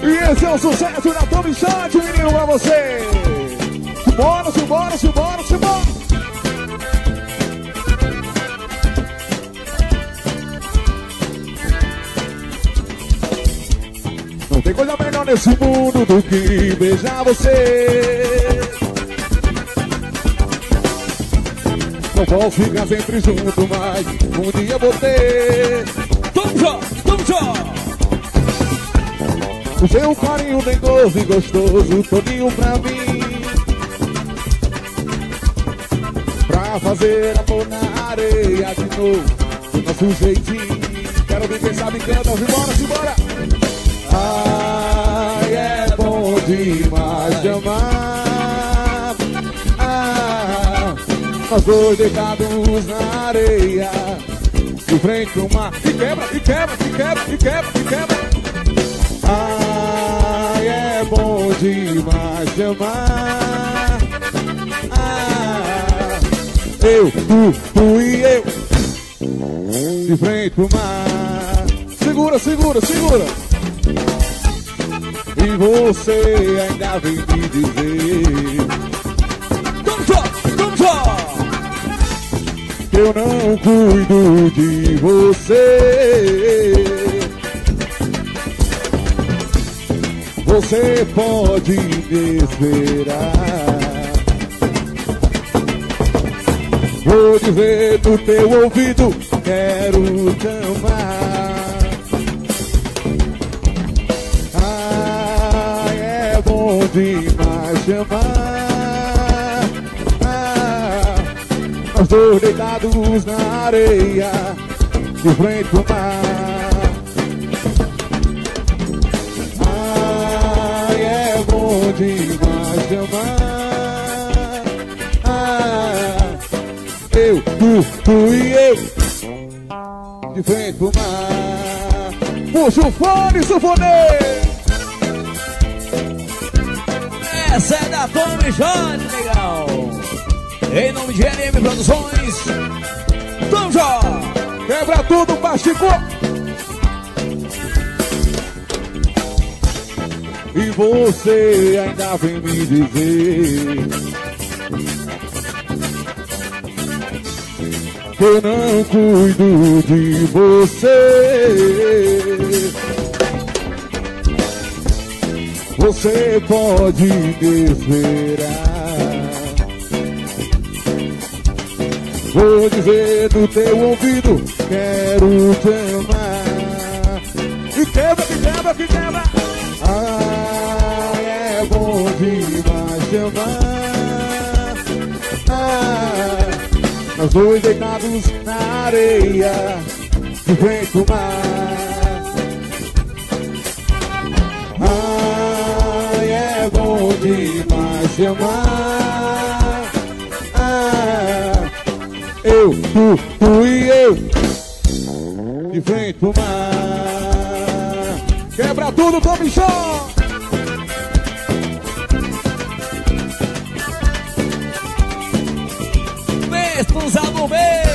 E esse é o sucesso da Tommy Shot, menino, pra você. Simbora, simbora, simbora, simbora. Não tem coisa melhor nesse mundo do que beijar você. Não posso ficar sempre junto, mas um dia vou ter. Vamos já, vamos já. O seu carinho dengoso e gostoso, todinho pra mim. Pra fazer amor na areia de novo, do nosso jeitinho. Quero ver quem sabe canta, simbora, simbora. Ai, é bom demais de amar. Nós dois deitados na areia, de frente pro mar. E quebra, e quebra, e quebra, e quebra, e quebra. Ai, é bom demais te amar. Eu, tu e eu, de frente pro mar. Segura, segura, segura. E você ainda vem me dizer: vamos já, vamos já. Eu não cuido de você. Você pode me esperar. Vou dizer no teu ouvido: quero te amar. Ai, é bom demais te amar. Nós dois deitados na areia, de frente pro mar. Ai, é bom demais te amar. Eu, tu e eu, de frente pro mar. Puxa o fone, sufoneiro. Essa é da Tommy Shot, legal. Em nome de LM Produções, vamos já! Quebra tudo, Pachico! E você ainda vem me dizer que eu não cuido de você. Você pode me esperar. Vou dizer no teu ouvido: quero te amar. E quebra, que quebra, que quebra. Ai, é bom demais te amar. Nós dois deitados na areia, de frente pro mar. Ai, é bom demais te amar. Eu, tu e eu, de frente pro mar. Quebra tudo, Tommy Shot! Mestre, no meio.